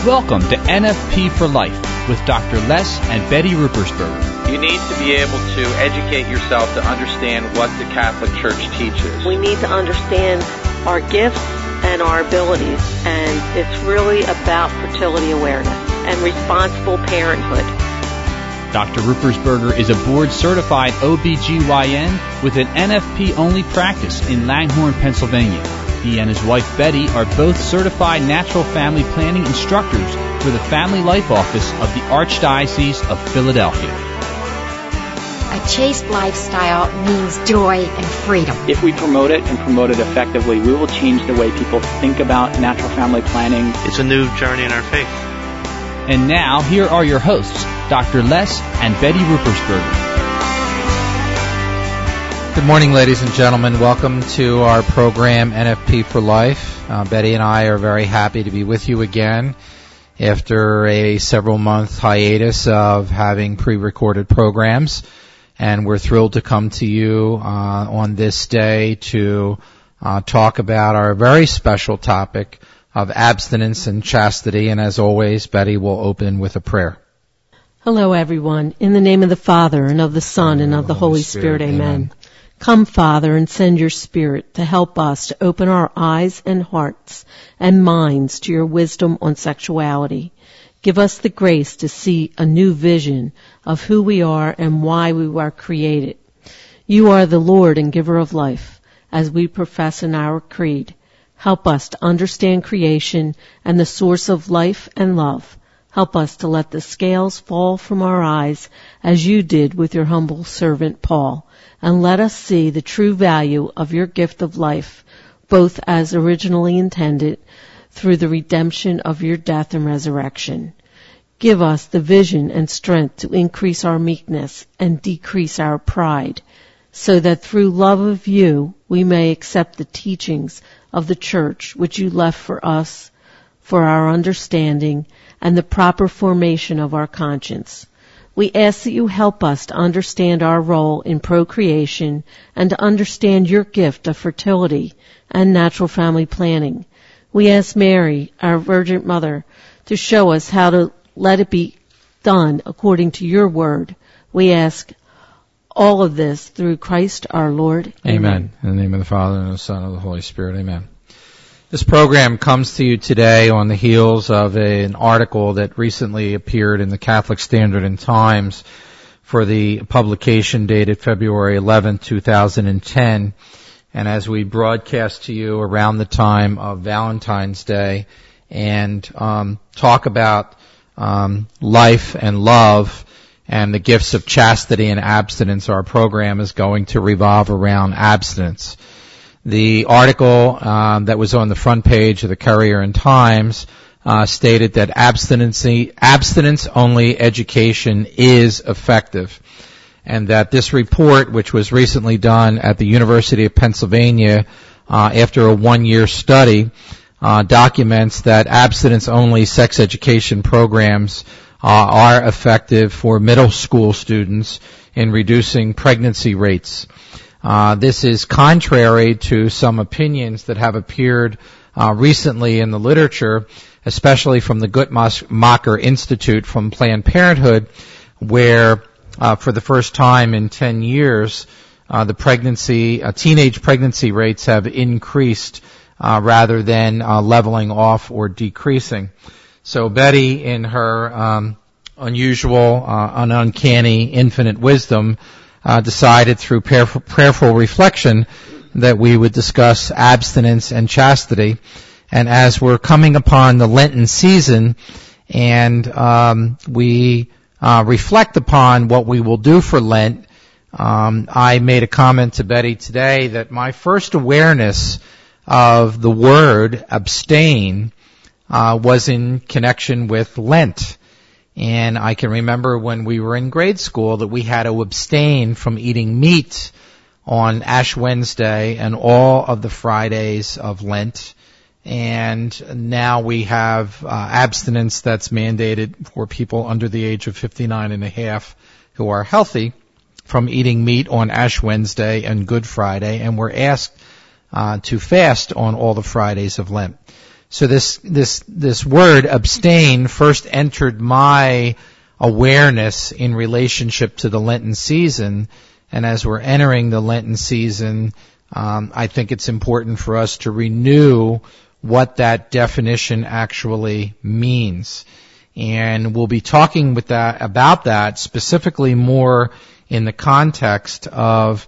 Welcome to NFP for Life with Dr. Les and Betty Ruppersberger. You need to be able to educate yourself to understand what the Catholic Church teaches. We need to understand our gifts and our abilities, and it's really about fertility awareness and responsible parenthood. Dr. Ruppersberger is a board-certified OBGYN with an NFP-only practice in Langhorne, Pennsylvania. He and his wife Betty are both certified natural family planning instructors for the Family Life Office of the Archdiocese of Philadelphia. A chaste lifestyle means joy and freedom. If we promote it and promote it effectively, we will change the way people think about natural family planning. It's a new journey in our faith. And now, here are your hosts, Dr. Les and Betty Ruppersberger. Good morning, ladies and gentlemen. Welcome to our program, NFP for Life. Betty and I are very happy to be with you again after a several-month hiatus of having pre-recorded programs. And we're thrilled to come to you on this day to talk about our very special topic of abstinence and chastity. And as always, Betty will open with a prayer. Hello, everyone. In the name of the Father, and of the Son, and of the Holy Spirit, amen. Come, Father, and send your Spirit to help us to open our eyes and hearts and minds to your wisdom on sexuality. Give us the grace to see a new vision of who we are and why we were created. You are the Lord and giver of life, as we profess in our creed. Help us to understand creation and the source of life and love. Help us to let the scales fall from our eyes as you did with your humble servant Paul, and let us see the true value of your gift of life, both as originally intended through the redemption of your death and resurrection. Give us the vision and strength to increase our meekness and decrease our pride, so that through love of you we may accept the teachings of the Church which you left for us for our understanding and the proper formation of our conscience. We ask that you help us to understand our role in procreation and to understand your gift of fertility and natural family planning. We ask Mary, our Virgin Mother, to show us how to let it be done according to your word. We ask all of this through Christ our Lord. Amen. In the name of the Father, and of the Son, and of the Holy Spirit. Amen. This program comes to you today on the heels of an article that recently appeared in the Catholic Standard and Times for the publication dated February 11, 2010. And as we broadcast to you around the time of Valentine's Day and talk about life and love and the gifts of chastity and abstinence, our program is going to revolve around abstinence. The article that was on the front page of the Courier and Times stated that abstinence-only education is effective, and that this report, which was recently done at the University of Pennsylvania after a one-year study, documents that abstinence-only sex education programs are effective for middle school students in reducing pregnancy rates. This is contrary to some opinions that have appeared recently in the literature, especially from the Guttmacher Institute from Planned Parenthood, where for the first time in 10 years, the teenage pregnancy rates have increased rather than leveling off or decreasing. So Betty, in her unusual, uncanny, infinite wisdom, decided through prayerful reflection that we would discuss abstinence and chastity. And as we're coming upon the Lenten season and we reflect upon what we will do for Lent, I made a comment to Betty today that my first awareness of the word abstain was in connection with Lent. And I can remember when we were in grade school that we had to abstain from eating meat on Ash Wednesday and all of the Fridays of Lent. And now we have abstinence that's mandated for people under the age of 59 and a half who are healthy from eating meat on Ash Wednesday and Good Friday. And we're asked to fast on all the Fridays of Lent. So this word abstain first entered my awareness in relationship to the Lenten season. And as we're entering the Lenten season, I think it's important for us to renew what that definition actually means. And we'll be talking about that specifically more in the context of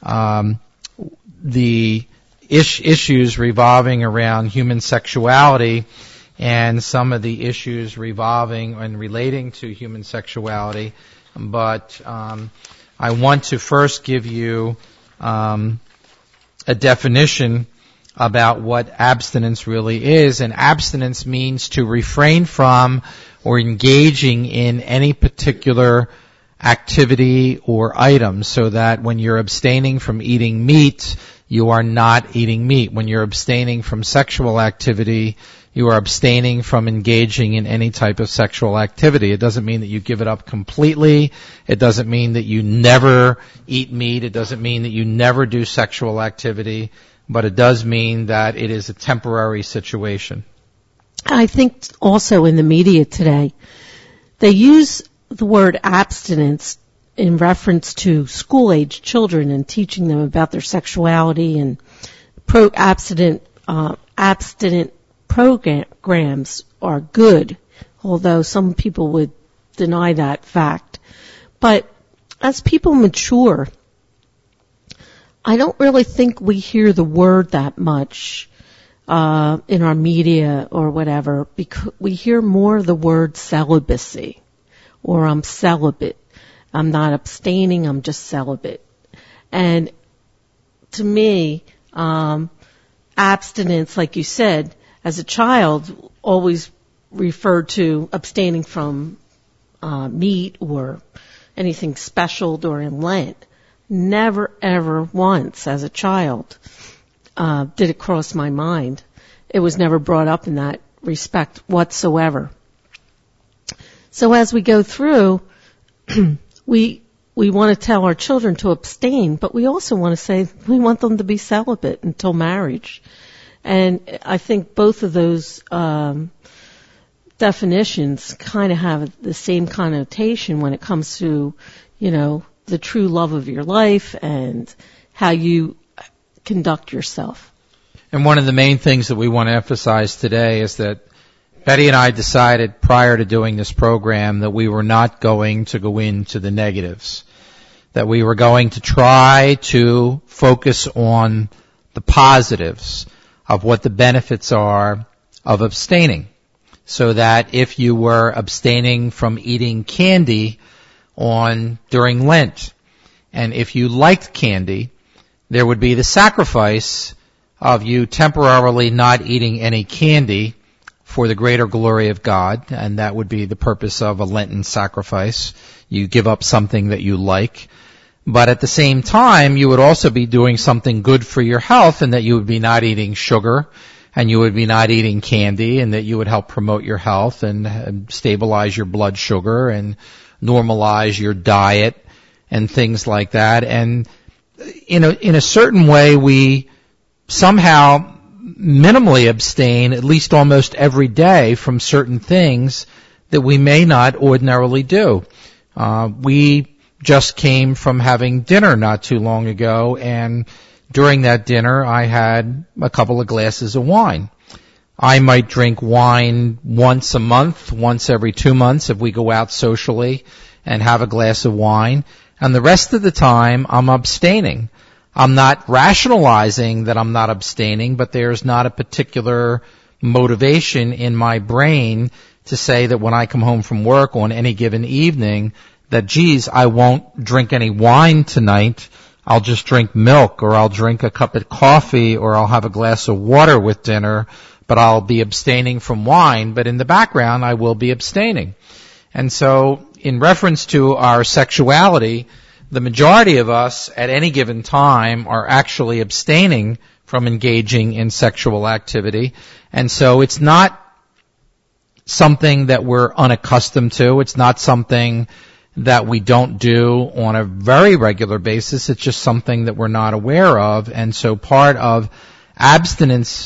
the issues revolving around human sexuality and some of the issues revolving and relating to human sexuality. But I want to first give you a definition about what abstinence really is. And abstinence means to refrain from or engaging in any particular activity or item, so that when you're abstaining from eating meat, you are not eating meat. When you're abstaining from sexual activity, you are abstaining from engaging in any type of sexual activity. It doesn't mean that you give it up completely. It doesn't mean that you never eat meat. It doesn't mean that you never do sexual activity. But it does mean that it is a temporary situation. I think also in the media today, they use the word abstinence in reference to school-age children and teaching them about their sexuality, and abstinent programs are good, although some people would deny that fact. But as people mature, I don't really think we hear the word that much in our media or whatever, because we hear more the word celibacy, or I'm celibate. I'm not abstaining, I'm just celibate. And to me, abstinence, like you said, as a child, always referred to abstaining from meat or anything special during Lent. Never, ever once as a child did it cross my mind. It was never brought up in that respect whatsoever. So as we go through, we want to tell our children to abstain, but we also want to say we want them to be celibate until marriage. And I think both of those definitions kind of have the same connotation when it comes to, the true love of your life and how you conduct yourself. And one of the main things that we want to emphasize today is that Betty and I decided prior to doing this program that we were not going to go into the negatives, that we were going to try to focus on the positives of what the benefits are of abstaining, so that if you were abstaining from eating candy during Lent, and if you liked candy, there would be the sacrifice of you temporarily not eating any candy for the greater glory of God, and that would be the purpose of a Lenten sacrifice. You give up something that you like, but at the same time, you would also be doing something good for your health, and that you would be not eating sugar, and you would be not eating candy, and that you would help promote your health and stabilize your blood sugar and normalize your diet and things like that. And in a certain way, we somehow minimally abstain at least almost every day from certain things that we may not ordinarily do. We just came from having dinner not too long ago, and during that dinner I had a couple of glasses of wine. I might drink wine once a month, once every 2 months if we go out socially and have a glass of wine, and the rest of the time I'm abstaining. I'm not rationalizing that I'm not abstaining, but there's not a particular motivation in my brain to say that when I come home from work on any given evening that, geez, I won't drink any wine tonight. I'll just drink milk, or I'll drink a cup of coffee, or I'll have a glass of water with dinner, but I'll be abstaining from wine. But in the background, I will be abstaining. And so in reference to our sexuality, the majority of us at any given time are actually abstaining from engaging in sexual activity. And so it's not something that we're unaccustomed to. It's not something that we don't do on a very regular basis. It's just something that we're not aware of. And so part of abstinence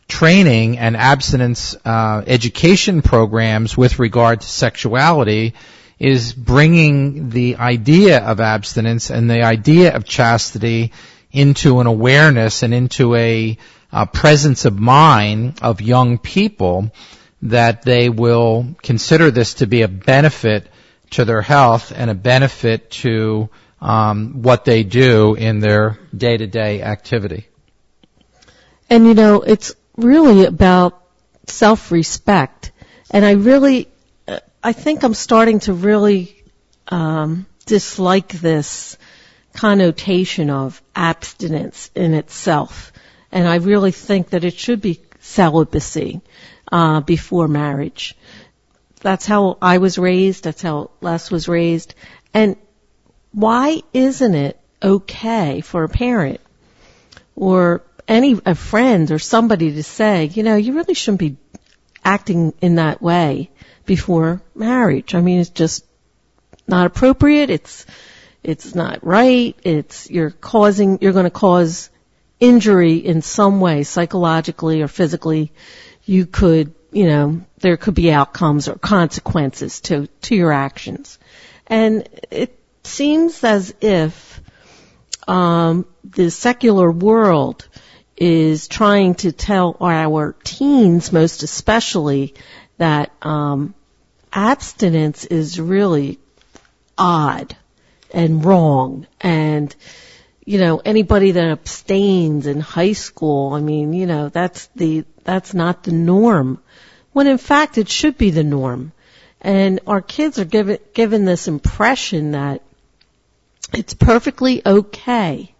training and abstinence education programs with regard to sexuality is bringing the idea of abstinence and the idea of chastity into an awareness and into a presence of mind of young people, that they will consider this to be a benefit to their health and a benefit to what they do in their day-to-day activity. And it's really about self-respect. And I think I'm starting to really dislike this connotation of abstinence in itself. And I really think that it should be celibacy before marriage. That's how I was raised. That's how Les was raised. And why isn't it okay for a parent or a friend or somebody to say, you really shouldn't be acting in that way before marriage? I mean, it's just not appropriate. It's not right. You're going to cause injury in some way, psychologically or physically. You could, there could be outcomes or consequences to your actions. And it seems as if the secular world is trying to tell our teens, most especially, that abstinence is really odd and wrong. And, anybody that abstains in high school, I mean, that's not the norm. When in fact it should be the norm. And our kids are given this impression that it's perfectly okay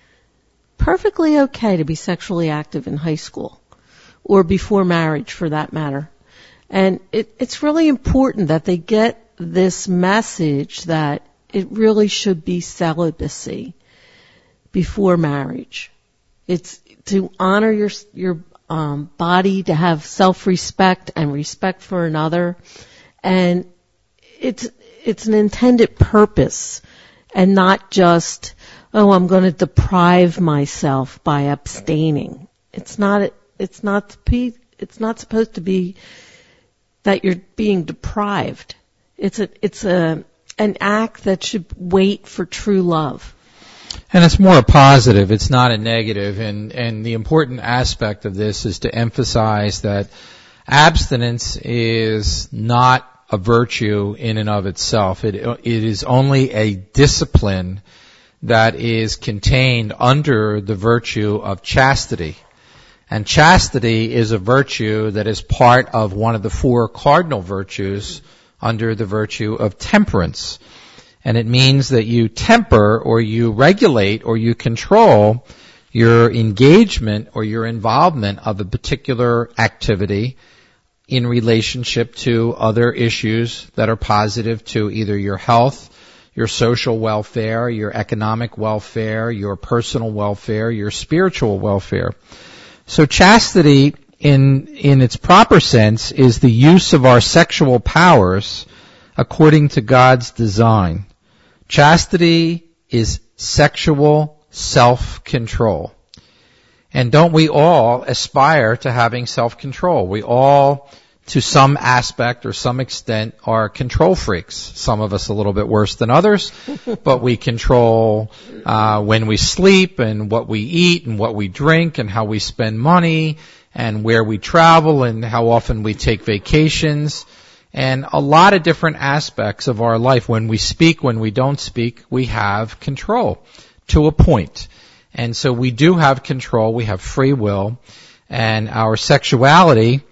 to be sexually active in high school or before marriage, for that matter. And it's really important that they get this message that it really should be celibacy before marriage. It's to honor your body, to have self-respect and respect for another. And it's an intended purpose and not just, I'm going to deprive myself by abstaining. It's not supposed to be that you're being deprived. It's an act that should wait for true love. And it's more a positive, it's not a negative, and the important aspect of this is to emphasize that abstinence is not a virtue in and of itself. It is only a discipline that is contained under the virtue of chastity. And chastity is a virtue that is part of one of the four cardinal virtues under the virtue of temperance. And it means that you temper or you regulate or you control your engagement or your involvement of a particular activity in relationship to other issues that are positive to either your health, your social welfare, your economic welfare, your personal welfare, your spiritual welfare. So chastity in its proper sense is the use of our sexual powers according to God's design. Chastity is sexual self-control. And don't we all aspire to having self-control? We all, to some aspect or some extent, are control freaks. Some of us a little bit worse than others, but we control when we sleep and what we eat and what we drink and how we spend money and where we travel and how often we take vacations. And a lot of different aspects of our life. When we speak, when we don't speak, we have control to a point. And so we do have control, we have free will, and our sexuality,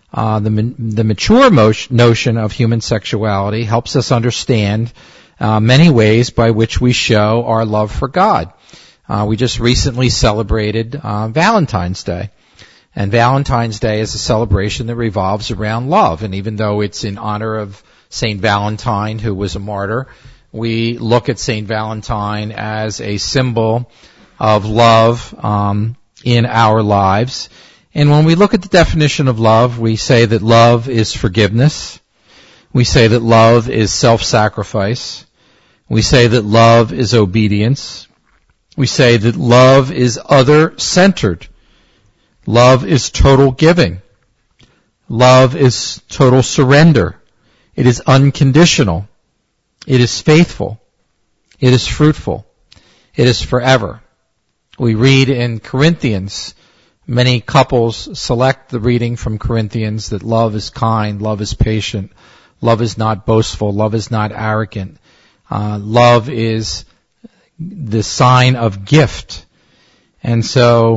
the mature notion of human sexuality helps us understand many ways by which we show our love for God. We just recently celebrated Valentine's Day. And Valentine's Day is a celebration that revolves around love. And even though it's in honor of Saint Valentine, who was a martyr, we look at Saint Valentine as a symbol of love in our lives. And when we look at the definition of love, we say that love is forgiveness. We say that love is self-sacrifice. We say that love is obedience. We say that love is other-centered. Love is total giving. Love is total surrender. It is unconditional. It is faithful. It is fruitful. It is forever. We read in Corinthians, many couples select the reading from Corinthians that love is kind, love is patient, love is not boastful, love is not arrogant. Love is the sign of gift. And so,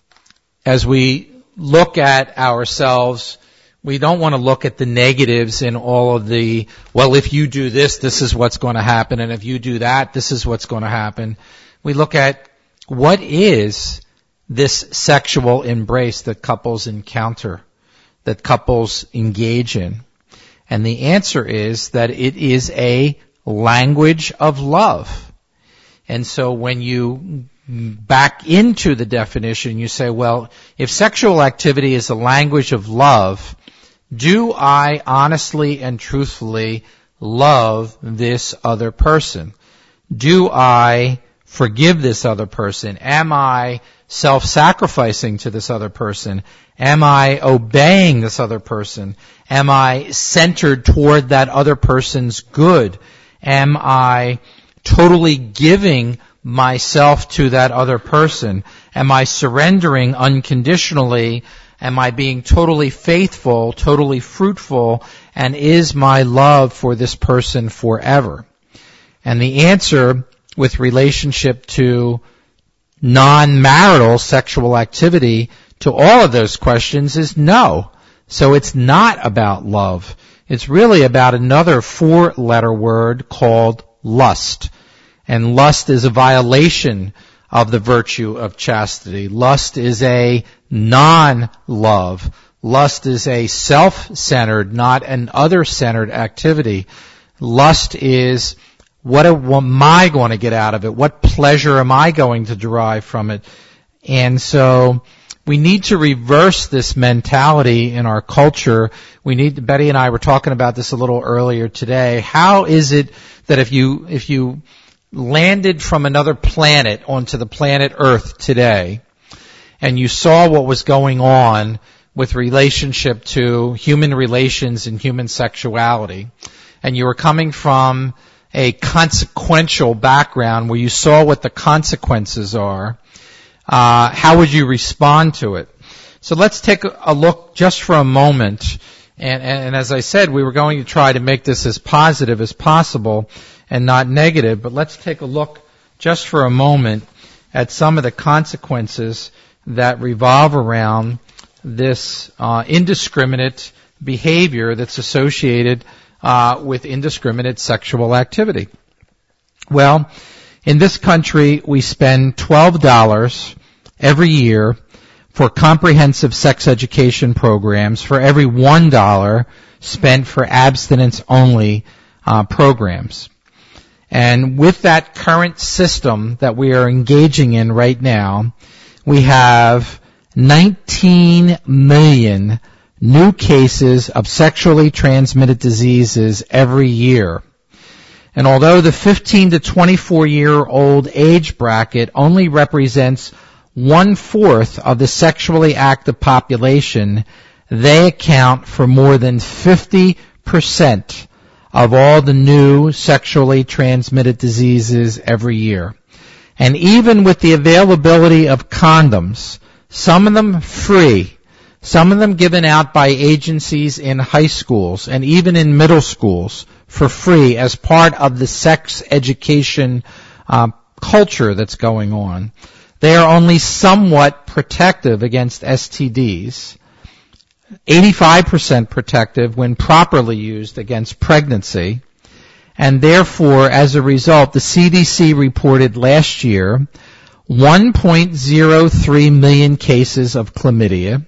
as we look at ourselves, we don't want to look at the negatives in all of the, well, if you do this, this is what's going to happen, and if you do that, this is what's going to happen. We look at what is this sexual embrace that couples encounter, that couples engage in. And the answer is that it is a language of love. And so when you back into the definition, you say, well, if sexual activity is a language of love, do I honestly and truthfully love this other person? Do I forgive this other person? Am I self-sacrificing to this other person? Am I obeying this other person? Am I centered toward that other person's good? Am I totally giving myself to that other person? Am I surrendering unconditionally? Am I being totally faithful, totally fruitful? And is my love for this person forever? And the answer with relationship to non-marital sexual activity to all of those questions is no. So it's not about love. It's really about another 4-letter word called lust. And lust is a violation of the virtue of chastity. Lust is a non-love. Lust is a self-centered, not an other-centered activity. Lust is, what am I going to get out of it? What pleasure am I going to derive from it? And so we need to reverse this mentality in our culture. Betty and I were talking about this a little earlier today. How is it that if you landed from another planet onto the planet Earth today, and you saw what was going on with relationship to human relations and human sexuality, and you were coming from a consequential background where you saw what the consequences are, how would you respond to it? So let's take a look just for a moment, and as I said, we were going to try to make this as positive as possible and not negative, but let's take a look just for a moment at some of the consequences that revolve around this indiscriminate behavior that's associated with indiscriminate sexual activity. Well, in this country, we spend $12 every year for comprehensive sex education programs for every $1 spent for abstinence-only programs. And with that current system that we are engaging in right now, we have 19 million new cases of sexually transmitted diseases every year. And although the 15 to 24-year-old age bracket only represents 1/4 of the sexually active population, they account for more than 50% of all the new sexually transmitted diseases every year. And even with the availability of condoms, some of them free, some of them given out by agencies in high schools and even in middle schools for free as part of the sex education culture that's going on, they are only somewhat protective against STDs. 85% protective when properly used against pregnancy. And therefore, as a result, the CDC reported last year 1.03 million cases of chlamydia,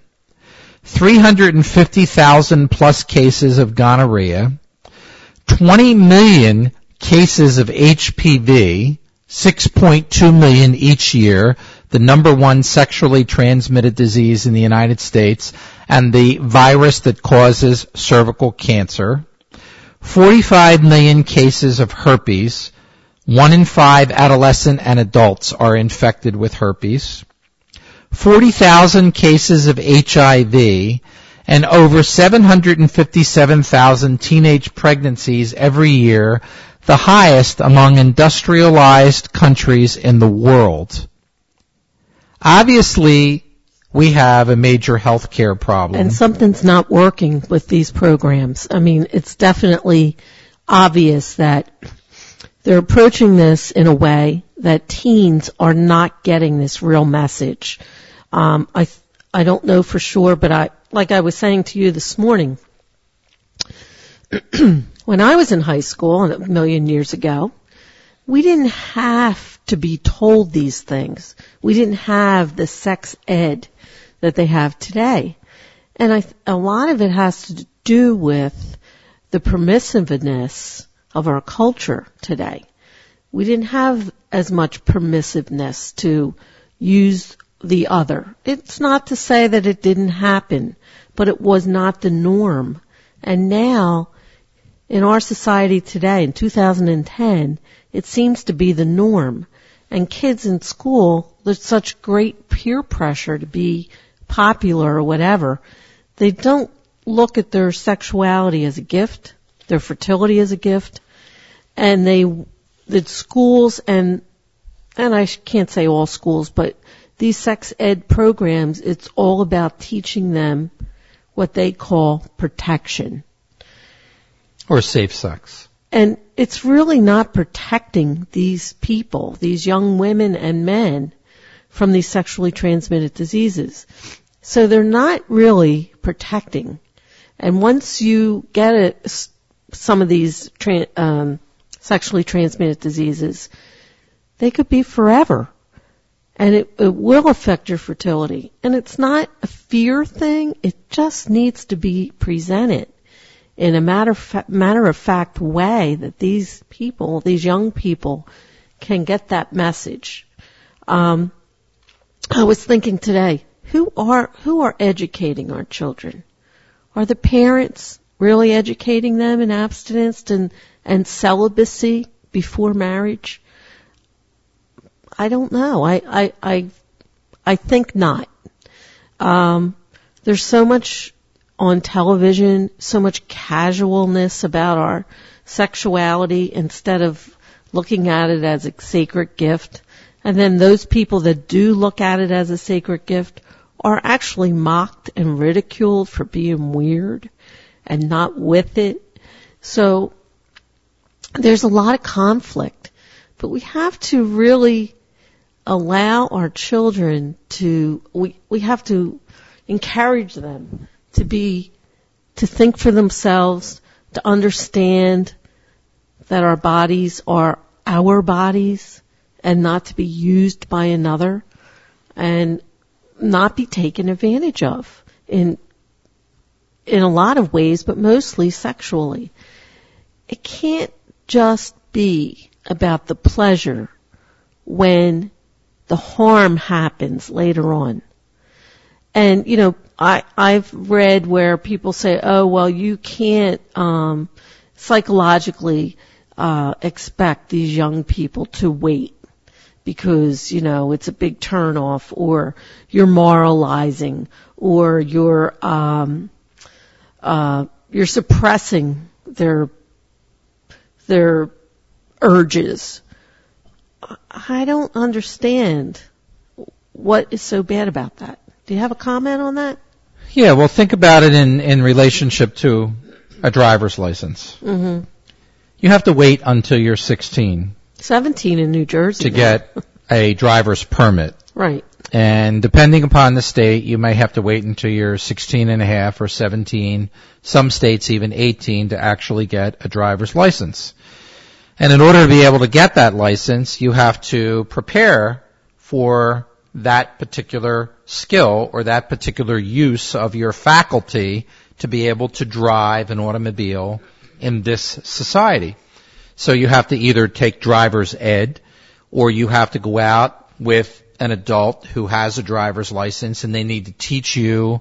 350,000 plus cases of gonorrhea, 20 million cases of HPV, 6.2 million each year, the number one sexually transmitted disease in the United States, and the virus that causes cervical cancer. 45 million cases of herpes. 1 in 5 adolescent and adults are infected with herpes. 40,000 cases of HIV, and over 757,000 teenage pregnancies every year, the highest among industrialized countries in the world. Obviously, we have a major health care problem. And something's not working with these programs. I mean, it's definitely obvious that they're approaching this in a way that teens are not getting this real message. I don't know for sure, but like I was saying to you this morning, when I was in high school a million years ago, we didn't have to be told these things. We didn't have the sex ed that they have today. And a lot of it has to do with the permissiveness of our culture today. We didn't have as much permissiveness to use the other. It's not to say that it didn't happen, but it was not the norm. And now, in our society today, in 2010, it seems to be the norm. And kids in school, there's such great peer pressure to be popular or whatever. They don't look at their sexuality as a gift, their fertility as a gift, and the schools and I can't say all schools, but these sex ed programs, it's all about teaching them what they call protection. Or safe sex. And it's really not protecting these people, these young women and men, from these sexually transmitted diseases. So they're not really protecting. And once you get some of these sexually transmitted diseases, they could be forever. And it will affect your fertility. And it's not a fear thing. It just needs to be presented in a matter of fact way that these people, these young people, can get that message. I was thinking today, who are educating our children? Are the parents really educating them in abstinence and celibacy before marriage? I don't know. I think not. There's so much on television, so much casualness about our sexuality instead of looking at it as a sacred gift. And then those people that do look at it as a sacred gift are actually mocked and ridiculed for being weird and not with it. So there's a lot of conflict. But we have to really allow our children we have to encourage them to think for themselves, to understand that our bodies are our bodies and not to be used by another and not be taken advantage of in a lot of ways, but mostly sexually. It can't just be about the pleasure when the harm happens later on. And, I've read where people say, oh, well, you can't psychologically expect these young people to wait because, it's a big turnoff, or you're moralizing, or you're suppressing their urges. I don't understand what is so bad about that. Do you have a comment on that? Yeah, well, think about it in relationship to a driver's license. Mm-hmm. You have to wait until you're 16. 17 in New Jersey. To get a driver's permit. Right. And depending upon the state, you may have to wait until you're 16 and a half or 17, some states even 18, to actually get a driver's license. And in order to be able to get that license, you have to prepare for that particular skill or that particular use of your faculty to be able to drive an automobile in this society. So you have to either take driver's ed, or you have to go out with an adult who has a driver's license, and they need to teach you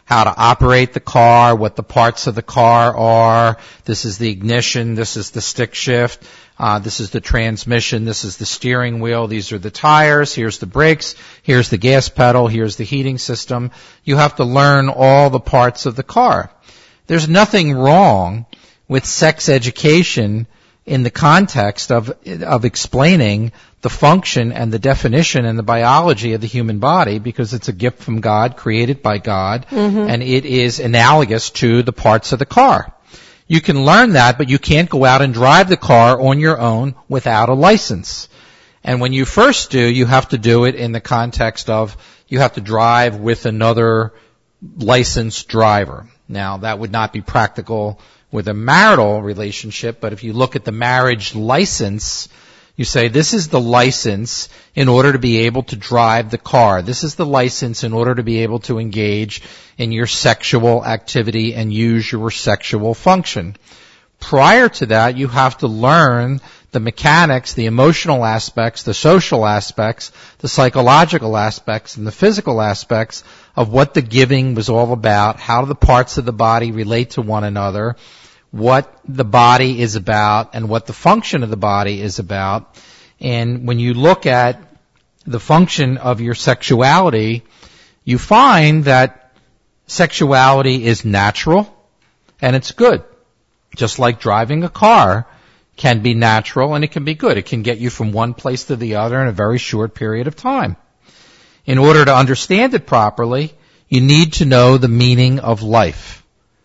how to operate the car, what the parts of the car are. This is the ignition, this is the stick shift, this is the transmission, this is the steering wheel, these are the tires, here's the brakes, here's the gas pedal, here's the heating system. You have to learn all the parts of the car. There's nothing wrong with sex education in the context of explaining the function and the definition and the biology of the human body, because it's a gift from God, created by God, and it is analogous to the parts of the car. You can learn that, but you can't go out and drive the car on your own without a license. And when you first do, you have to do it in the context of you have to drive with another licensed driver. Now, that would not be practical with a marital relationship, but if you look at the marriage license, you say, this is the license in order to be able to drive the car. This is the license in order to be able to engage in your sexual activity and use your sexual function. Prior to that, you have to learn the mechanics, the emotional aspects, the social aspects, the psychological aspects, and the physical aspects of what the giving was all about, how the parts of the body relate to one another, what the body is about, and what the function of the body is about. And when you look at the function of your sexuality, you find that sexuality is natural and it's good. Just like driving a car can be natural and it can be good. It can get you from one place to the other in a very short period of time. In order to understand it properly, you need to know the meaning of life.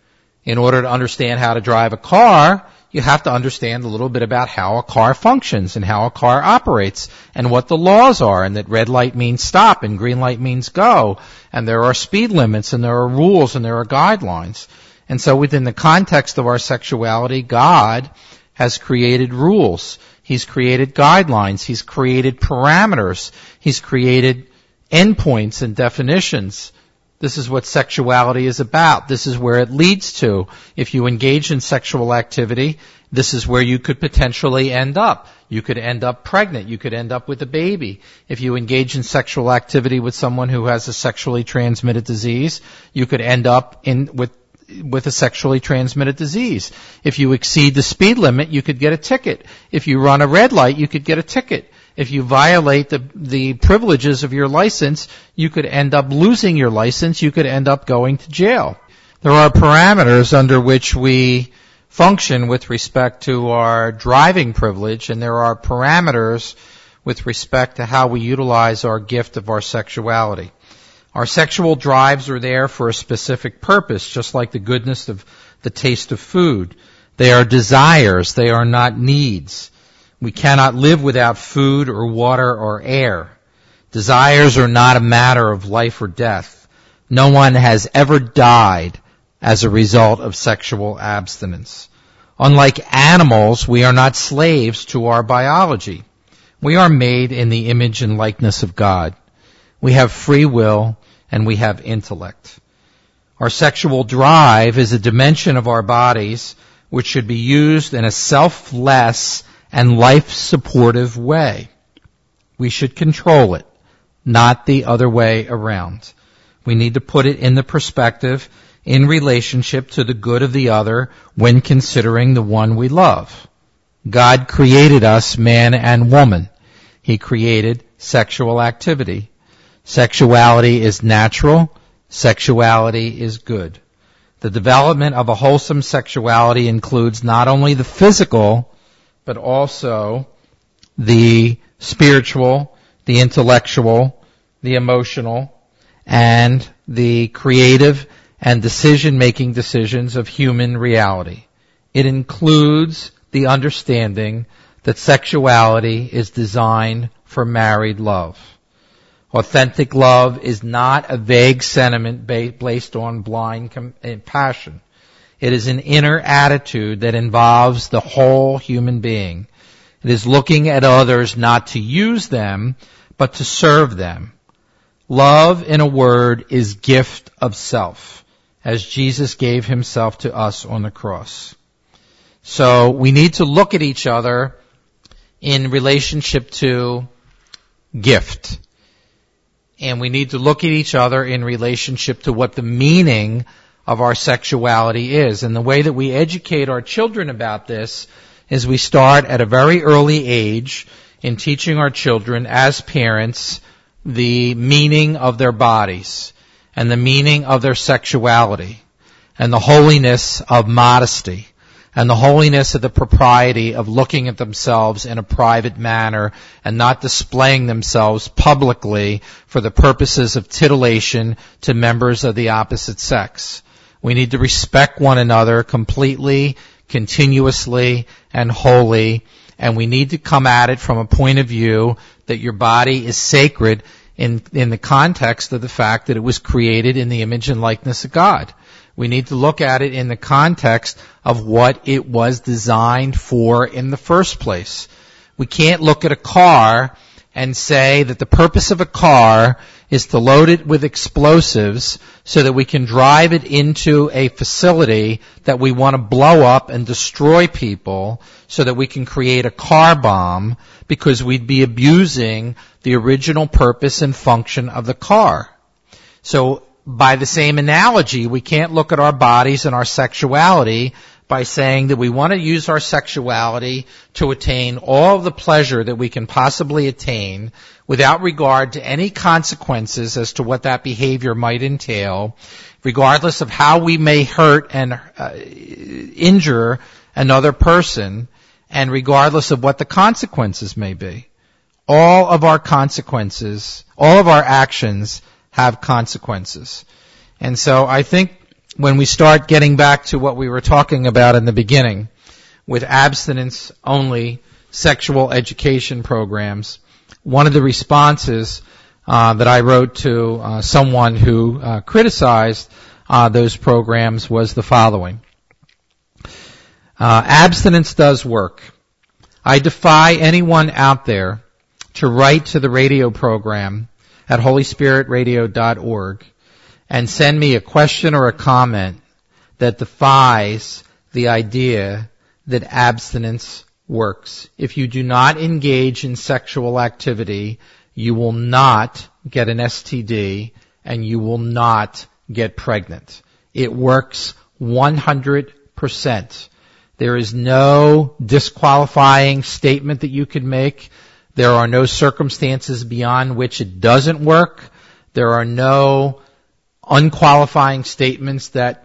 In order to understand how to drive a car, you have to understand a little bit about how a car functions and how a car operates and what the laws are, and that red light means stop and green light means go, and there are speed limits and there are rules and there are guidelines. And so within the context of our sexuality, God has created rules. He's created guidelines. He's created parameters. He's created endpoints and definitions. This is what sexuality is about. This is where it leads to. If you engage in sexual activity, this is where you could potentially end up. You could end up pregnant. You could end up with a baby. If you engage in sexual activity with someone who has a sexually transmitted disease, you could end up with a sexually transmitted disease. If you exceed the speed limit, you could get a ticket. If you run a red light, you could get a ticket. If you violate the privileges of your license, you could end up losing your license. You could end up going to jail. There are parameters under which we function with respect to our driving privilege, and there are parameters with respect to how we utilize our gift of our sexuality. Our sexual drives are there for a specific purpose, just like the goodness of the taste of food. They are desires. They are not needs. We cannot live without food or water or air. Desires are not a matter of life or death. No one has ever died as a result of sexual abstinence. Unlike animals, we are not slaves to our biology. We are made in the image and likeness of God. We have free will and we have intellect. Our sexual drive is a dimension of our bodies which should be used in a selfless and life-supportive way. We should control it, not the other way around. We need to put it in the perspective in relationship to the good of the other when considering the one we love. God created us man and woman. He created sexual activity. Sexuality is natural. Sexuality is good. The development of a wholesome sexuality includes not only the physical, but also the spiritual, the intellectual, the emotional, and the creative and decision-making decisions of human reality. It includes the understanding that sexuality is designed for married love. Authentic love is not a vague sentiment based on blind passion. It is an inner attitude that involves the whole human being. It is looking at others not to use them, but to serve them. Love, in a word, is gift of self, as Jesus gave himself to us on the cross. So we need to look at each other in relationship to gift. And we need to look at each other in relationship to what the meaning of our sexuality is. And the way that we educate our children about this is we start at a very early age in teaching our children as parents the meaning of their bodies and the meaning of their sexuality and the holiness of modesty and the holiness of the propriety of looking at themselves in a private manner and not displaying themselves publicly for the purposes of titillation to members of the opposite sex. We need to respect one another completely, continuously, and wholly, and we need to come at it from a point of view that your body is sacred in the context of the fact that it was created in the image and likeness of God. We need to look at it in the context of what it was designed for in the first place. We can't look at a car and say that the purpose of a car is to load it with explosives so that we can drive it into a facility that we want to blow up and destroy people so that we can create a car bomb, because we'd be abusing the original purpose and function of the car. So by the same analogy, we can't look at our bodies and our sexuality by saying that we want to use our sexuality to attain all of the pleasure that we can possibly attain without regard to any consequences as to what that behavior might entail, regardless of how we may hurt and injure another person, and regardless of what the consequences may be. All of our consequences, all of our actions have consequences. And so I think when we start getting back to what we were talking about in the beginning with abstinence-only sexual education programs, one of the responses that I wrote to someone who criticized those programs was the following. Abstinence does work. I defy anyone out there to write to the radio program at holyspiritradio.org and send me a question or a comment that defies the idea that abstinence works. If you do not engage in sexual activity, you will not get an STD and you will not get pregnant. It works 100%. There is no disqualifying statement that you could make. There are no circumstances beyond which it doesn't work. There are no unqualifying statements that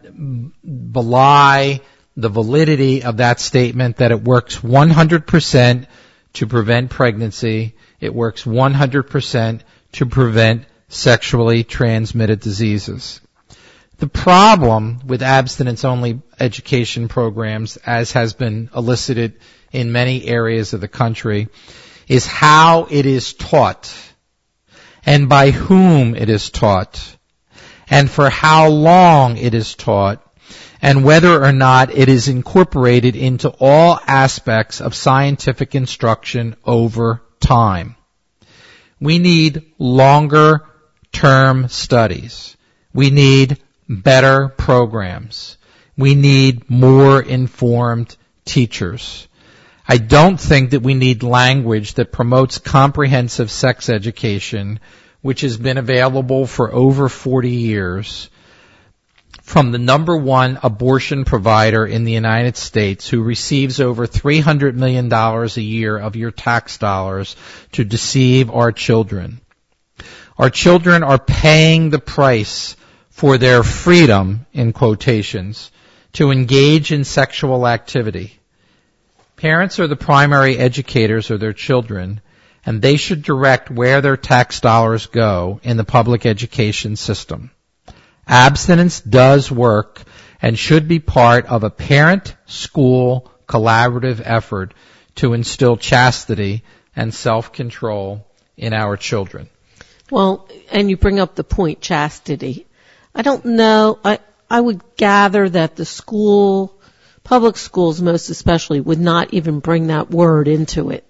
belie the validity of that statement that it works 100% to prevent pregnancy. It works 100% to prevent sexually transmitted diseases. The problem with abstinence-only education programs, as has been elicited in many areas of the country, is how it is taught and by whom it is taught and for how long it is taught and whether or not it is incorporated into all aspects of scientific instruction over time. We need longer term studies. We need better programs. We need more informed teachers. I don't think that we need language that promotes comprehensive sex education, which has been available for over 40 years, from the number one abortion provider in the United States, who receives over $300 million a year of your tax dollars to deceive our children. Our children are paying the price for their freedom, in quotations, to engage in sexual activity. Parents are the primary educators of their children, and they should direct where their tax dollars go in the public education system. Abstinence does work and should be part of a parent-school collaborative effort to instill chastity and self-control in our children. Well, and you bring up the point, chastity. I don't know, I would gather that the public schools most especially, would not even bring that word into it.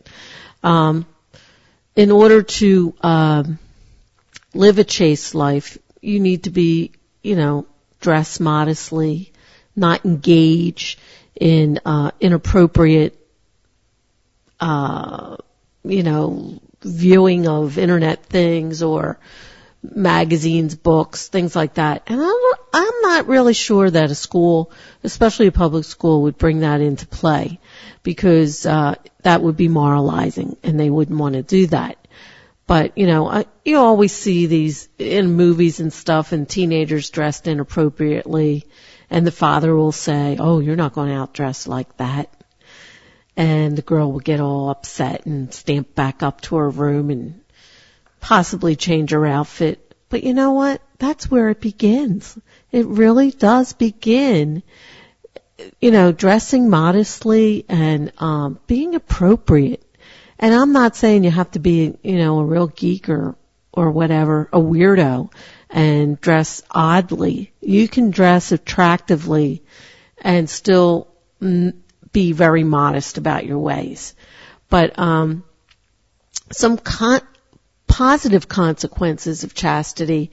In order to live a chaste life, you need to be, dress modestly, not engage in inappropriate, viewing of internet things or magazines, books, things like that. And I'm not really sure that a school, especially a public school, would bring that into play, because that would be moralizing, and they wouldn't want to do that. But, you always see these in movies and stuff, and teenagers dressed inappropriately, and the father will say, "Oh, you're not going to outdress like that." And the girl will get all upset and stamp back up to her room and possibly change her outfit. But you know what? That's where it begins. It really does begin, dressing modestly and being appropriate. And I'm not saying you have to be, a real geek or whatever, a weirdo, and dress oddly. You can dress attractively and still be very modest about your ways. But some positive consequences of chastity,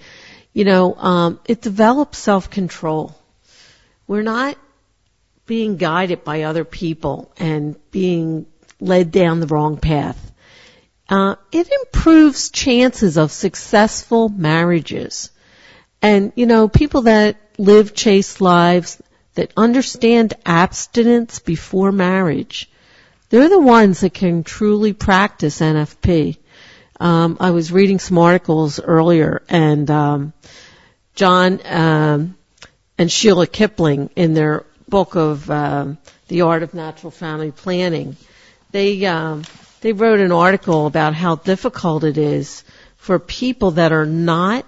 it develops self-control. We're not being guided by other people and being led down the wrong path. It improves chances of successful marriages. And, people that live chaste lives, that understand abstinence before marriage, they're the ones that can truly practice NFP. I was reading some articles earlier, and John and Sheila Kipling, in their book of The Art of Natural Family Planning, they wrote an article about how difficult it is for people that are not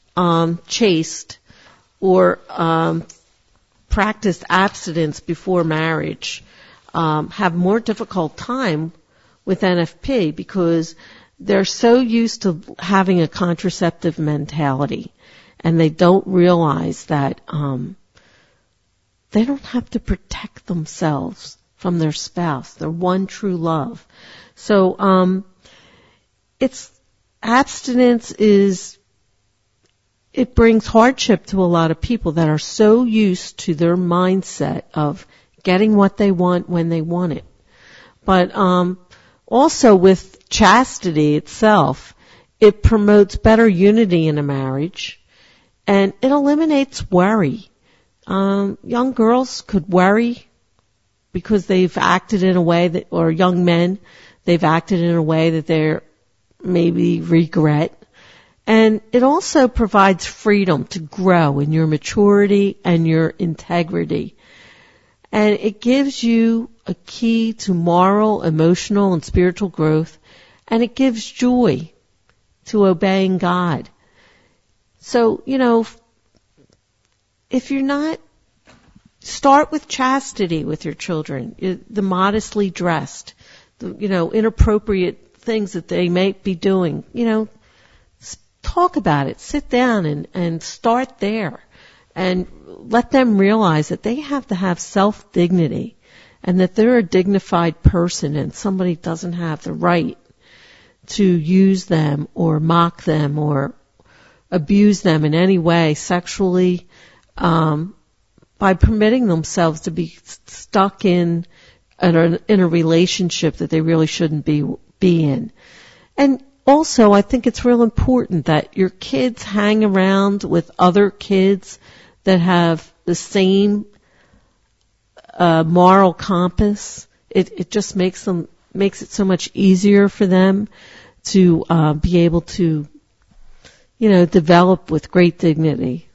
chaste or practice abstinence before marriage, have more difficult time with NFP, because they're so used to having a contraceptive mentality, and they don't realize that they don't have to protect themselves from their spouse, their one true love. So abstinence it brings hardship to a lot of people that are so used to their mindset of getting what they want when they want it. But also with chastity itself, it promotes better unity in a marriage, and it eliminates worry. Young girls could worry because they've acted in a way that, or young men, they've acted in a way that they're maybe regret. And it also provides freedom to grow in your maturity and your integrity. And it gives you a key to moral, emotional, and spiritual growth, and it gives joy to obeying God. So, if you're not, start with chastity with your children, the modestly dressed, inappropriate things that they may be doing, talk about it, sit down and start there, and let them realize that they have to have self-dignity, and that they're a dignified person, and somebody doesn't have the right to use them or mock them or abuse them in any way sexually, by permitting themselves to be stuck in a relationship that they really shouldn't be in. And also, I think it's real important that your kids hang around with other kids that have the same moral compass. It just makes it so much easier for them to be able to, develop with great dignity.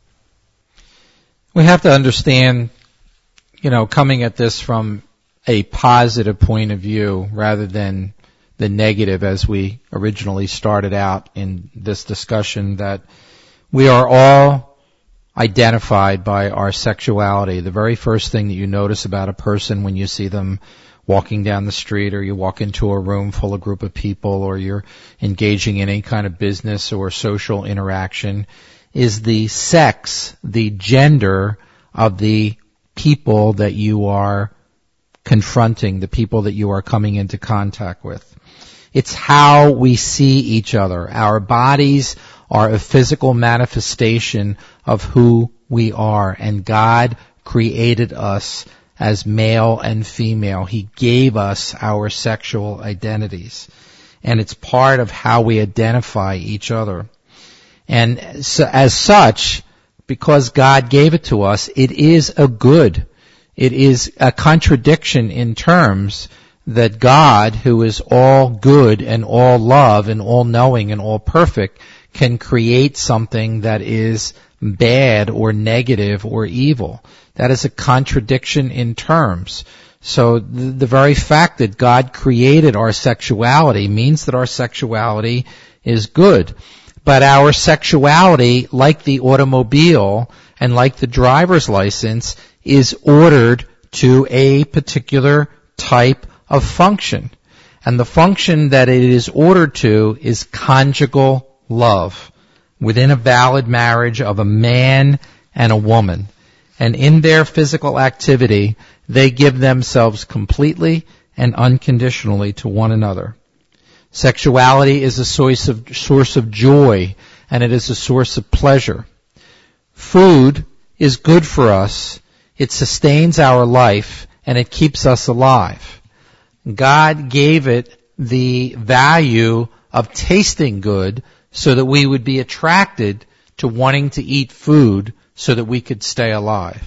We have to understand, coming at this from a positive point of view rather than the negative as we originally started out in this discussion, that we are all identified by our sexuality. The very first thing that you notice about a person when you see them walking down the street, or you walk into a room full of group of people, or you're engaging in any kind of business or social interaction, is the sex, the gender of the people that you are confronting, the people that you are coming into contact with. It's how we see each other. Our bodies are a physical manifestation of who we are, and God created us as male and female. He gave us our sexual identities, and it's part of how we identify each other. And so, as such, because God gave it to us, it is a good. It is a contradiction in terms that God, who is all good and all love and all knowing and all perfect, can create something that is bad or negative or evil. That is a contradiction in terms. So the very fact that God created our sexuality means that our sexuality is good. But our sexuality, like the automobile and like the driver's license, is ordered to a particular type of function. And the function that it is ordered to is conjugal love within a valid marriage of a man and a woman. And in their physical activity, they give themselves completely and unconditionally to one another. Sexuality is a source of joy, and it is a source of pleasure. Food is good for us. It sustains our life, and it keeps us alive. God gave it the value of tasting good so that we would be attracted to wanting to eat food so that we could stay alive.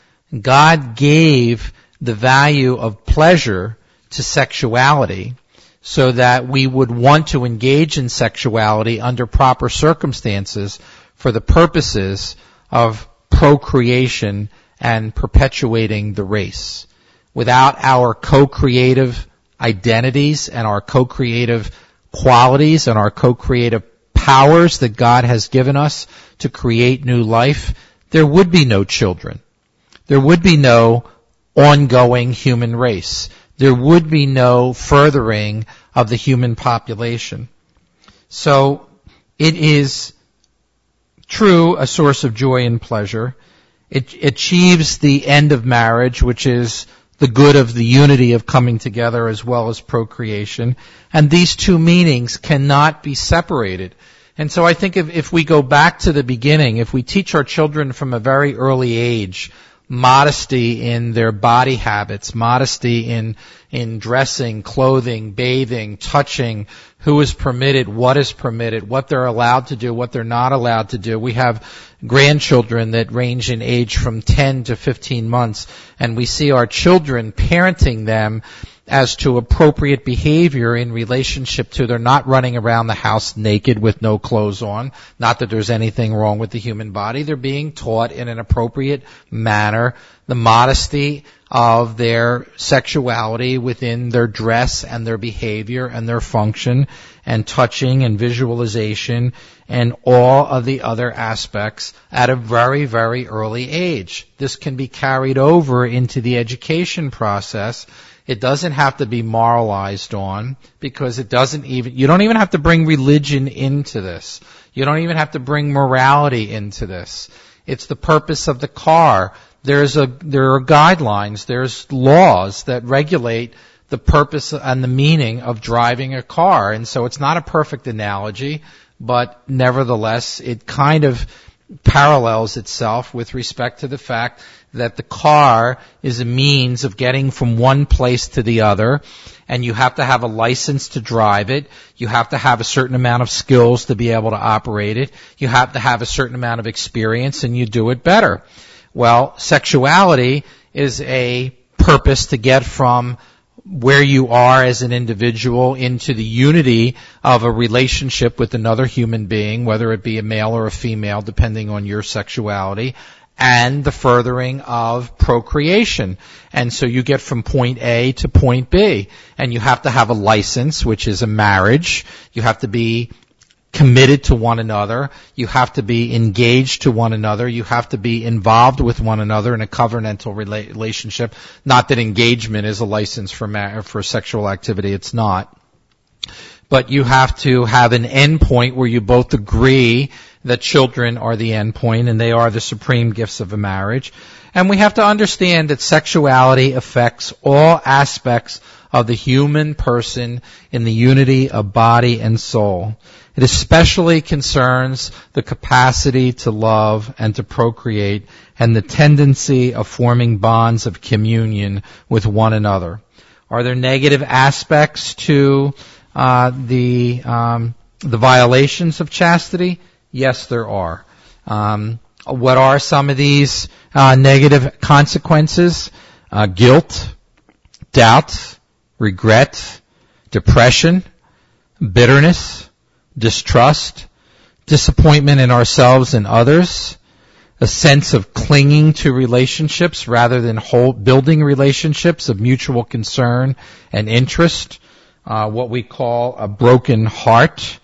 God gave the value of pleasure to sexuality so that we would want to engage in sexuality under proper circumstances for the purposes of procreation and perpetuating the race. Without our co-creative identities and our co-creative qualities and our co-creative powers that God has given us to create new life, there would be no children. There would be no ongoing human race. There would be no furthering of the human population. So it is true a source of joy and pleasure. It achieves the end of marriage, which is the good of the unity of coming together as well as procreation. And these two meanings cannot be separated. And so I think if we go back to the beginning, if we teach our children from a very early age modesty in their body habits, modesty in dressing, clothing, bathing, touching, who is permitted, what they're allowed to do, what they're not allowed to do. We have grandchildren that range in age from 10 to 15 months, and we see our children parenting them as to appropriate behavior in relationship to they're not running around the house naked with no clothes on. Not that there's anything wrong with the human body. They're being taught in an appropriate manner the modesty of their sexuality within their dress and their behavior and their function and touching and visualization and all of the other aspects at a very, very early age. This can be carried over into the education process. It doesn't have to be moralized on because you don't even have to bring religion into this. You don't even have to bring morality into this. It's the purpose of the car. There are guidelines, there's laws that regulate the purpose and the meaning of driving a car. And so it's not a perfect analogy, but nevertheless, it kind of parallels itself with respect to the fact that the car is a means of getting from one place to the other, and you have to have a license to drive it. You have to have a certain amount of skills to be able to operate it. You have to have a certain amount of experience, and you do it better. Well, sexuality is a purpose to get from where you are as an individual into the unity of a relationship with another human being, whether it be a male or a female, depending on your sexuality, and the furthering of procreation. And so you get from point A to point B. And you have to have a license, which is a marriage. You have to be committed to one another. You have to be engaged to one another. You have to be involved with one another in a covenantal relationship. Not that engagement is a license for sexual activity. It's not. But you have to have an end point where you both agree that children are the end point and they are the supreme gifts of a marriage. And we have to understand that sexuality affects all aspects of the human person in the unity of body and soul. It especially concerns the capacity to love and to procreate and the tendency of forming bonds of communion with one another. Are there negative aspects to the violations of chastity? Yes, there are. What are some of these negative consequences? Guilt, doubt, regret, depression, bitterness, distrust, disappointment in ourselves and others, a sense of clinging to relationships rather than building relationships of mutual concern and interest, what we call a broken heart,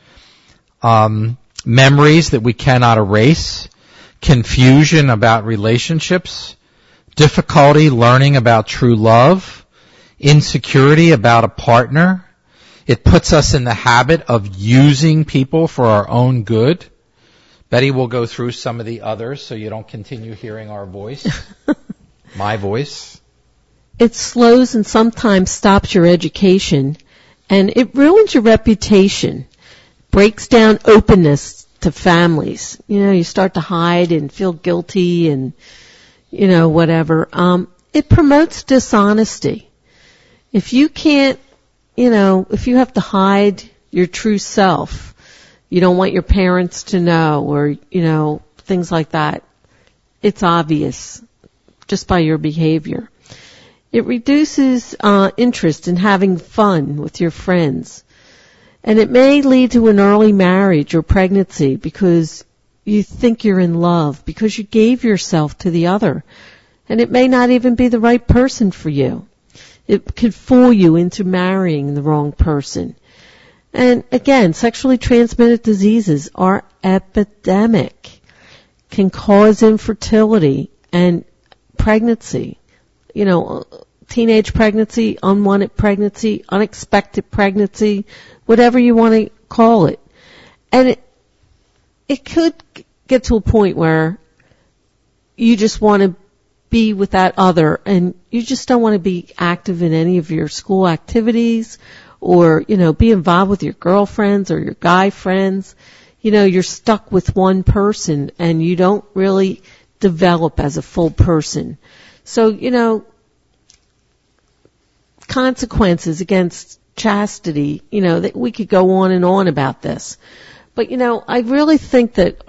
memories that we cannot erase, confusion about relationships, difficulty learning about true love, insecurity about a partner. It puts us in the habit of using people for our own good. Betty will go through some of the others so you don't continue hearing our voice, my voice. It slows and sometimes stops your education, and it ruins your reputation, breaks down openness to families. You start to hide and feel guilty and, whatever. It promotes dishonesty. If you can't, if you have to hide your true self, you don't want your parents to know or, things like that, it's obvious just by your behavior. It reduces interest in having fun with your friends. And it may lead to an early marriage or pregnancy because you think you're in love, because you gave yourself to the other. And it may not even be the right person for you. It could fool you into marrying the wrong person. And again, sexually transmitted diseases are epidemic, can cause infertility and pregnancy. Teenage pregnancy, unwanted pregnancy, unexpected pregnancy, whatever you want to call it. And it could get to a point where you just want to be with that other and you just don't want to be active in any of your school activities or, be involved with your girlfriends or your guy friends. You're stuck with one person and you don't really develop as a full person. So, consequences against chastity, that we could go on and on about this. But, I really think that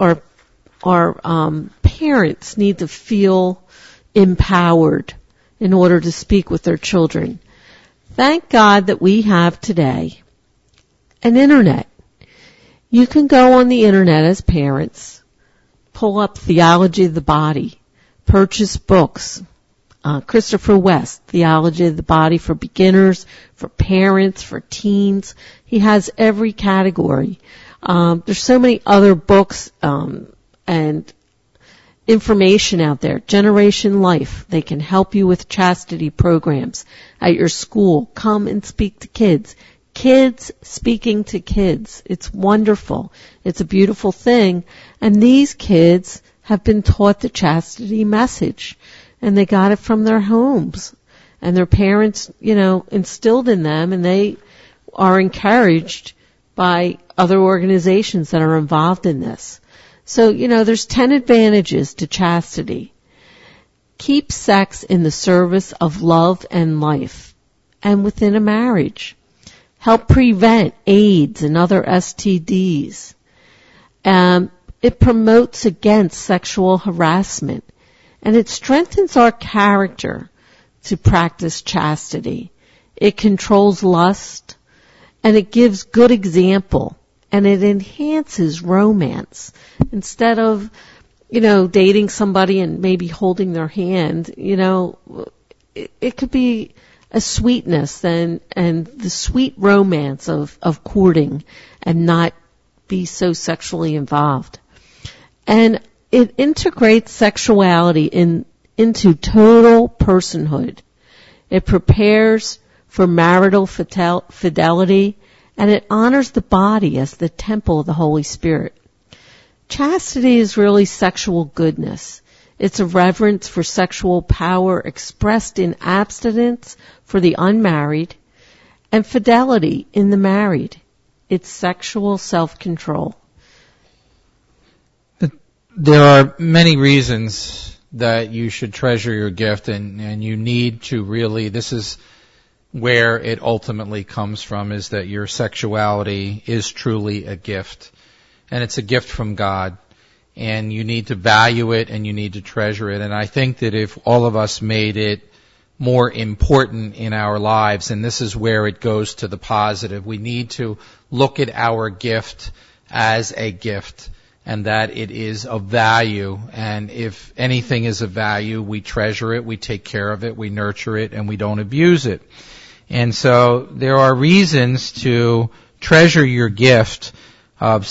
our parents need to feel empowered in order to speak with their children. Thank God that we have today an internet. You can go on the internet as parents, pull up Theology of the Body, purchase books, Christopher West, Theology of the Body for beginners, for parents, for teens. He has every category. There's so many other books and information out there. Generation Life, they can help you with chastity programs at your school. Come and speak to kids. Kids speaking to kids. It's wonderful. It's a beautiful thing. And these kids have been taught the chastity message. And they got it from their homes. And their parents, instilled in them, and they are encouraged by other organizations that are involved in this. So, there's 10 advantages to chastity. Keep sex in the service of love and life and within a marriage. Help prevent AIDS and other STDs. It promotes against sexual harassment. And it strengthens our character to practice chastity. It controls lust, and it gives good example, and it enhances romance. Instead of, dating somebody and maybe holding their hand, it could be a sweetness and the sweet romance of courting and not be so sexually involved. And it integrates sexuality into total personhood. It prepares for marital fidelity, and it honors the body as the temple of the Holy Spirit. Chastity is really sexual goodness. It's a reverence for sexual power expressed in abstinence for the unmarried and fidelity in the married. It's sexual self-control. There are many reasons that you should treasure your gift, and you need to really, this is where it ultimately comes from, is that your sexuality is truly a gift. and it's a gift from God. And you need to value it and you need to treasure it. And I think that if all of us made it more important in our lives, and this is where it goes to the positive, we need to look at our gift as a gift and that it is of value. And if anything is of value, we treasure it, we take care of it, we nurture it, and we don't abuse it. And so there are reasons to treasure your gift of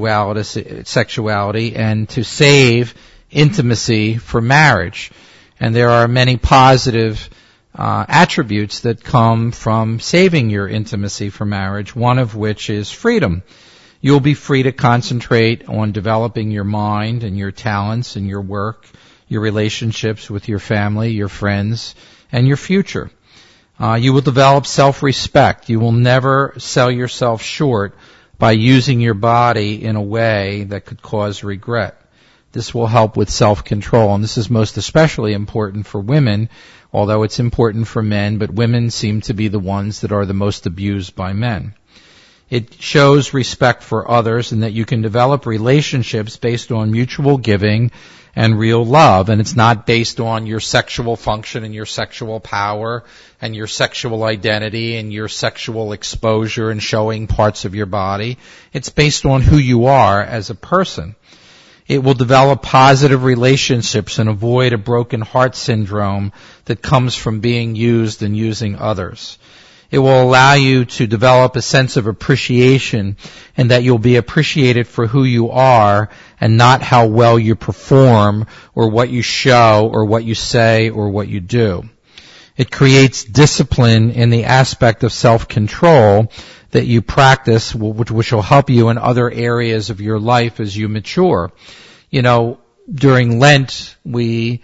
sexuality and to save intimacy for marriage. And there are many positive attributes that come from saving your intimacy for marriage, one of which is freedom. You'll be free to concentrate on developing your mind and your talents and your work, your relationships with your family, your friends, and your future. You will develop self-respect. You will never sell yourself short by using your body in a way that could cause regret. This will help with self-control, and this is most especially important for women, although it's important for men, but women seem to be the ones that are the most abused by men. It shows respect for others and that you can develop relationships based on mutual giving and real love, and it's not based on your sexual function and your sexual power and your sexual identity and your sexual exposure and showing parts of your body. It's based on who you are as a person. It will develop positive relationships and avoid a broken heart syndrome that comes from being used and using others. It will allow you to develop a sense of appreciation and that you'll be appreciated for who you are and not how well you perform or what you show or what you say or what you do. It creates discipline in the aspect of self-control that you practice, which will help you in other areas of your life as you mature. You know, during Lent, we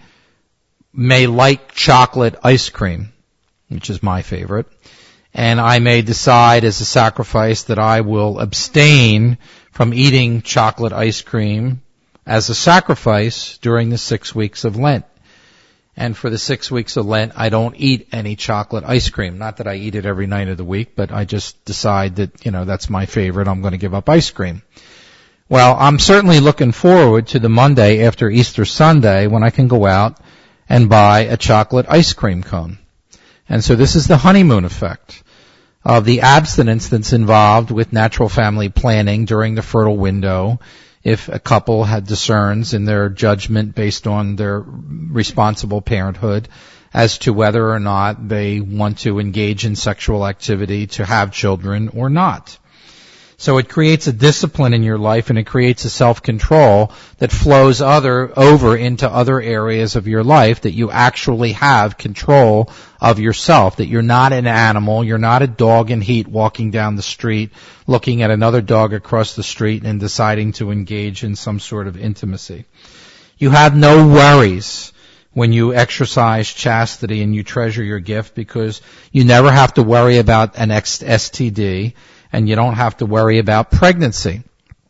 may like chocolate ice cream, which is my favorite. And I may decide as a sacrifice that I will abstain from eating chocolate ice cream as a sacrifice during the 6 weeks of Lent. And for the 6 weeks of Lent, I don't eat any chocolate ice cream. Not that I eat it every night of the week, but I just decide that, that's my favorite. I'm going to give up ice cream. Well, I'm certainly looking forward to the Monday after Easter Sunday when I can go out and buy a chocolate ice cream cone. And so this is the honeymoon effect of the abstinence that's involved with natural family planning during the fertile window. If a couple discerns in their judgment based on their responsible parenthood as to whether or not they want to engage in sexual activity to have children or not. So it creates a discipline in your life and it creates a self-control that flows over into other areas of your life, that you actually have control of yourself, that you're not an animal, you're not a dog in heat walking down the street, looking at another dog across the street and deciding to engage in some sort of intimacy. You have no worries when you exercise chastity and you treasure your gift because you never have to worry about an STD. And you don't have to worry about pregnancy.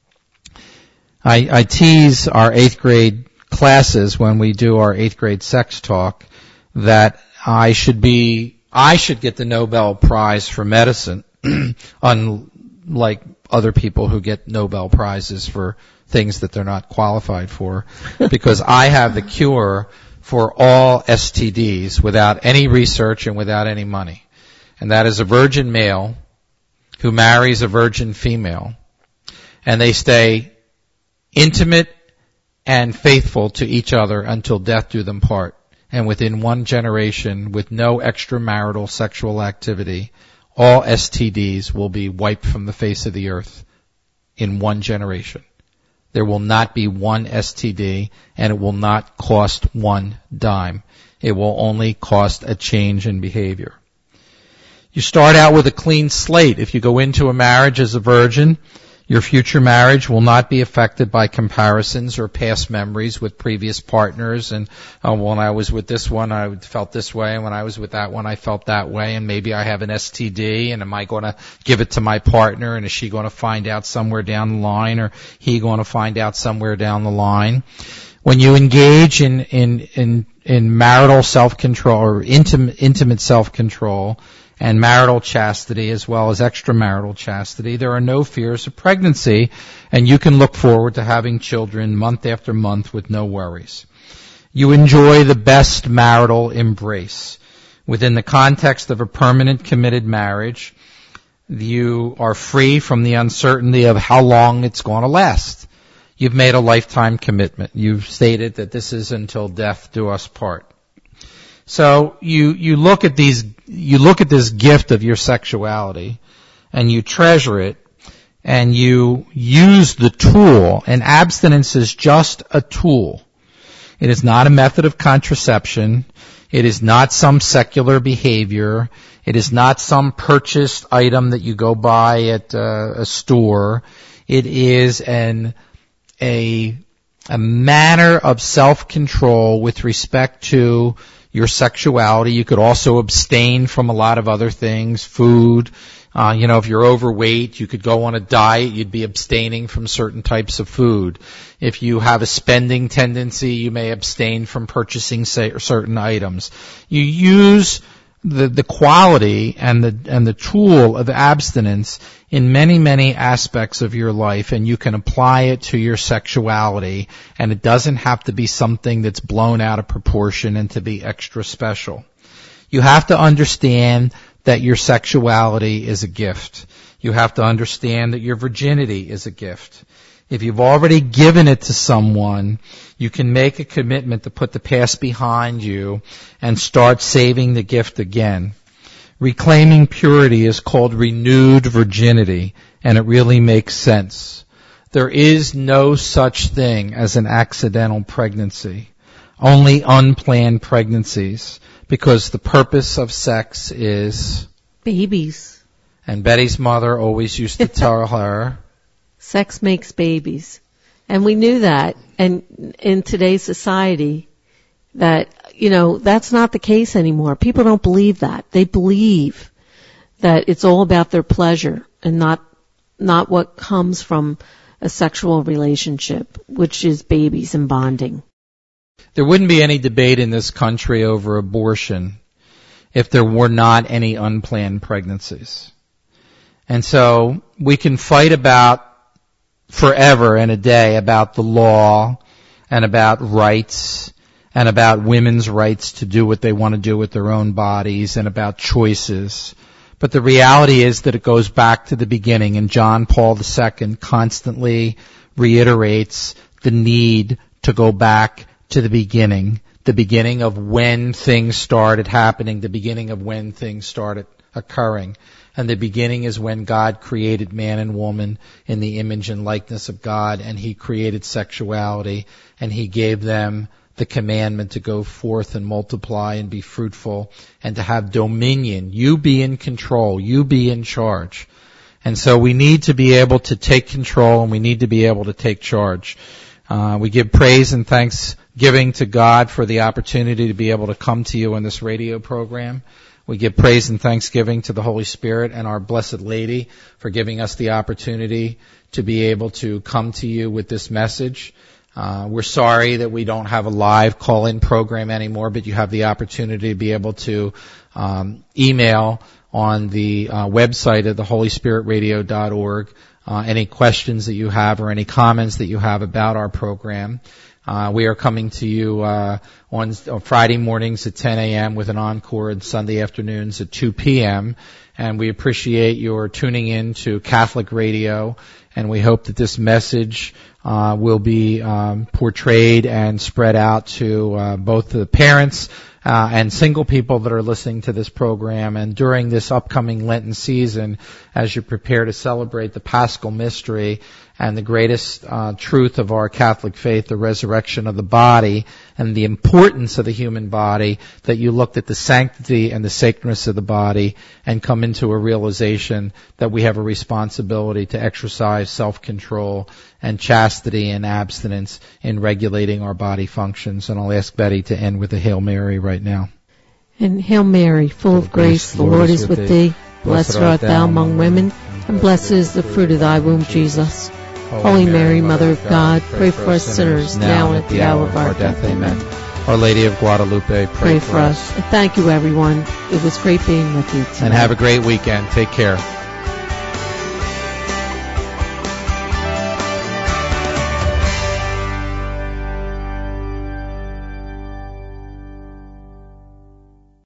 I tease our 8th grade classes when we do our 8th grade sex talk that I should get the Nobel Prize for medicine, unlike other people who get Nobel Prizes for things that they're not qualified for, because I have the cure for all STDs without any research and without any money. And that is a virgin male who marries a virgin female, and they stay intimate and faithful to each other until death do them part. And within 1 generation, with no extramarital sexual activity, all STDs will be wiped from the face of the earth in 1 generation. There will not be one STD, and it will not cost 1 dime. It will only cost a change in behavior. You start out with a clean slate. If you go into a marriage as a virgin, your future marriage will not be affected by comparisons or past memories with previous partners. And when I was with this one, I felt this way. And when I was with that one, I felt that way. And maybe I have an STD. And am I going to give it to my partner? And is she going to find out somewhere down the line? Or he going to find out somewhere down the line? When you engage in marital self-control or intimate self-control, and marital chastity as well as extramarital chastity, there are no fears of pregnancy, and you can look forward to having children month after month with no worries. You enjoy the best marital embrace. Within the context of a permanent committed marriage, you are free from the uncertainty of how long it's going to last. You've made a lifetime commitment. You've stated that this is until death do us part. So you look at this gift of your sexuality, and you treasure it, and you use the tool, and abstinence is just a tool. It is not a method of contraception. It is not some secular behavior. It is not some purchased item that you go buy at a store. It is a manner of self-control with respect to your sexuality. You could also abstain from a lot of other things, food. If you're overweight, you could go on a diet. You'd be abstaining from certain types of food. If you have a spending tendency, you may abstain from purchasing certain items. You use the quality and the tool of abstinence in many, many aspects of your life, and you can apply it to your sexuality, and it doesn't have to be something that's blown out of proportion and to be extra special. You have to understand that your sexuality is a gift. You have to understand that your virginity is a gift. If you've already given it to someone, you can make a commitment to put the past behind you and start saving the gift again. Reclaiming purity is called renewed virginity, and it really makes sense. There is no such thing as an accidental pregnancy, only unplanned pregnancies, because the purpose of sex is babies. And Betty's mother always used to tell her, sex makes babies. And we knew that. And in today's society, that, that's not the case anymore. People don't believe that. They believe that it's all about their pleasure and not what comes from a sexual relationship, which is babies and bonding. There wouldn't be any debate in this country over abortion if there were not any unplanned pregnancies. And so we can fight about forever and a day about the law and about rights and about women's rights to do what they want to do with their own bodies and about choices. But the reality is that it goes back to the beginning, and John Paul II constantly reiterates the need to go back to the beginning of when things started happening, the beginning of when things started occurring. And the beginning is when God created man and woman in the image and likeness of God, and He created sexuality, and He gave them the commandment to go forth and multiply and be fruitful and to have dominion. You be in control. You be in charge. And so we need to be able to take control, and we need to be able to take charge. We give praise and thanksgiving to God for the opportunity to be able to come to you on this radio program. We give praise and thanksgiving to the Holy Spirit and our Blessed Lady for giving us the opportunity to be able to come to you with this message. We're sorry that we don't have a live call-in program anymore, but you have the opportunity to be able to email on the website of theholyspiritradio.org any questions that you have or any comments that you have about our program. We are coming to you on Friday mornings at 10 a.m. with an encore, and Sunday afternoons at 2 p.m. And we appreciate your tuning in to Catholic Radio, and we hope that this message will be portrayed and spread out to both the parents and single people that are listening to this program. And during this upcoming Lenten season, as you prepare to celebrate the Paschal Mystery and the greatest truth of our Catholic faith, the resurrection of the body and the importance of the human body, that you looked at the sanctity and the sacredness of the body and come into a realization that we have a responsibility to exercise self-control and chastity and abstinence in regulating our body functions. And I'll ask Betty to end with a Hail Mary right now. And Hail Mary, full of grace, the Lord is with thee. Blessed art thou among women, and blessed is the fruit of thy womb, Jesus. Holy Mary, Mother of God, pray for us sinners, now and at the hour of our death. Amen. Our Lady of Guadalupe, pray for us. And thank you, everyone. It was great being with you tonight. And have a great weekend. Take care.